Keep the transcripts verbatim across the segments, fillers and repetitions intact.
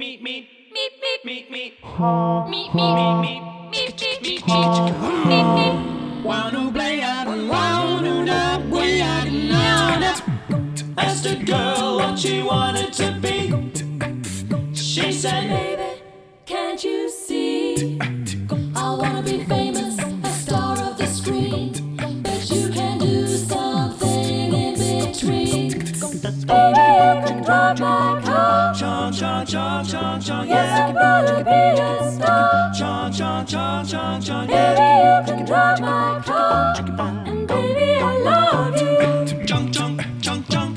meet, meet, meet, meet, meet, meet, meet, meet, meet, meet, meet, meet. Wanna play out and wanna not way out and out. Asked a girl what she wanted to be. She said, baby, can't you see? I wanna be famous, a star of the screen. But you can do something in between. Baby, you can drive my car. Chon, chon, chon, chon, chon, Yes, I'm gonna be a star. Chon, chon, chon, chon, chon, Baby, you can drive my car. And baby, I love you. Chon, chon, chon, chon.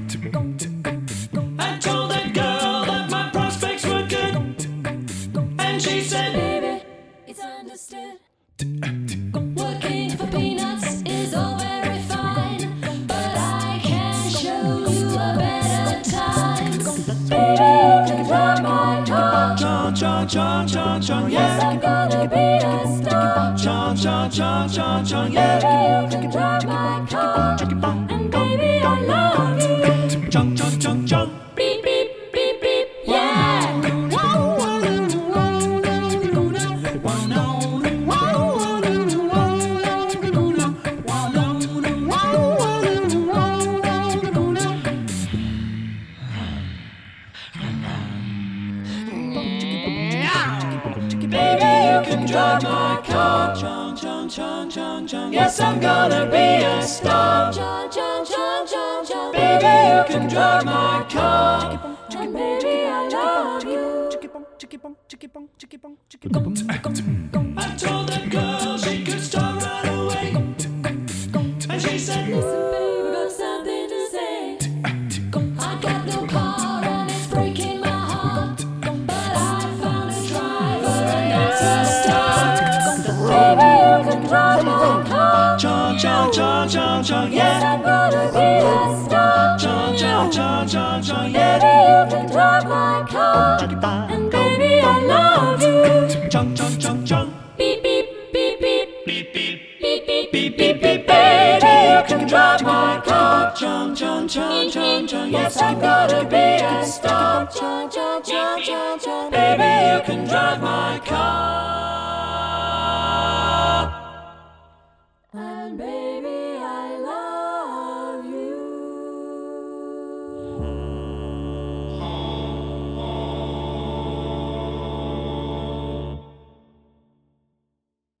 I told that girl that my prospects were good, and she said, baby, it's understood. Working for peanuts is all very fine, but I can show you a better time. Baby, you can drive my car. Chon, chon, chon, chon, chon, Yes, yeah. I'm gonna be a star. Chon, chon, chon, chon, chon, Baby, yeah. you can drive my car. And baby, I love you. Chon, chon, chon, chon. Beep, beep, beep, beep, yeah. Baby, you can drive my car. Chon, chon, chon, chon, chon. Yes, I'm gonna be a star. Chon, chon, chon, chon, chon. Baby, you can drive my car. And baby, I love you. I told that girl she could start right away, and she said, Listen, baby, got something to say. I got no car and it's breaking my heart, but I found a driver and that's a start. Baby, you can drive my car. Chon, chon, chon, chon, chon, Yes, yeah. I'm gonna be a star. Chon, chon, chon, chon, chon, Baby, yeah. you can drive my car. And baby, I love you. Chon, chon, chon, chon. Beep, beep, beep, beep. Beep, beep, Beep, beep, beep, beep, beep. Baby, you can drive my car. Chon, chon, chon, chon, chon. Yes, Yes, I'm I'm gonna gonna be be a a star. star. Chon, chon, chon, chon, chon. Baby, you can drive my car. And baby,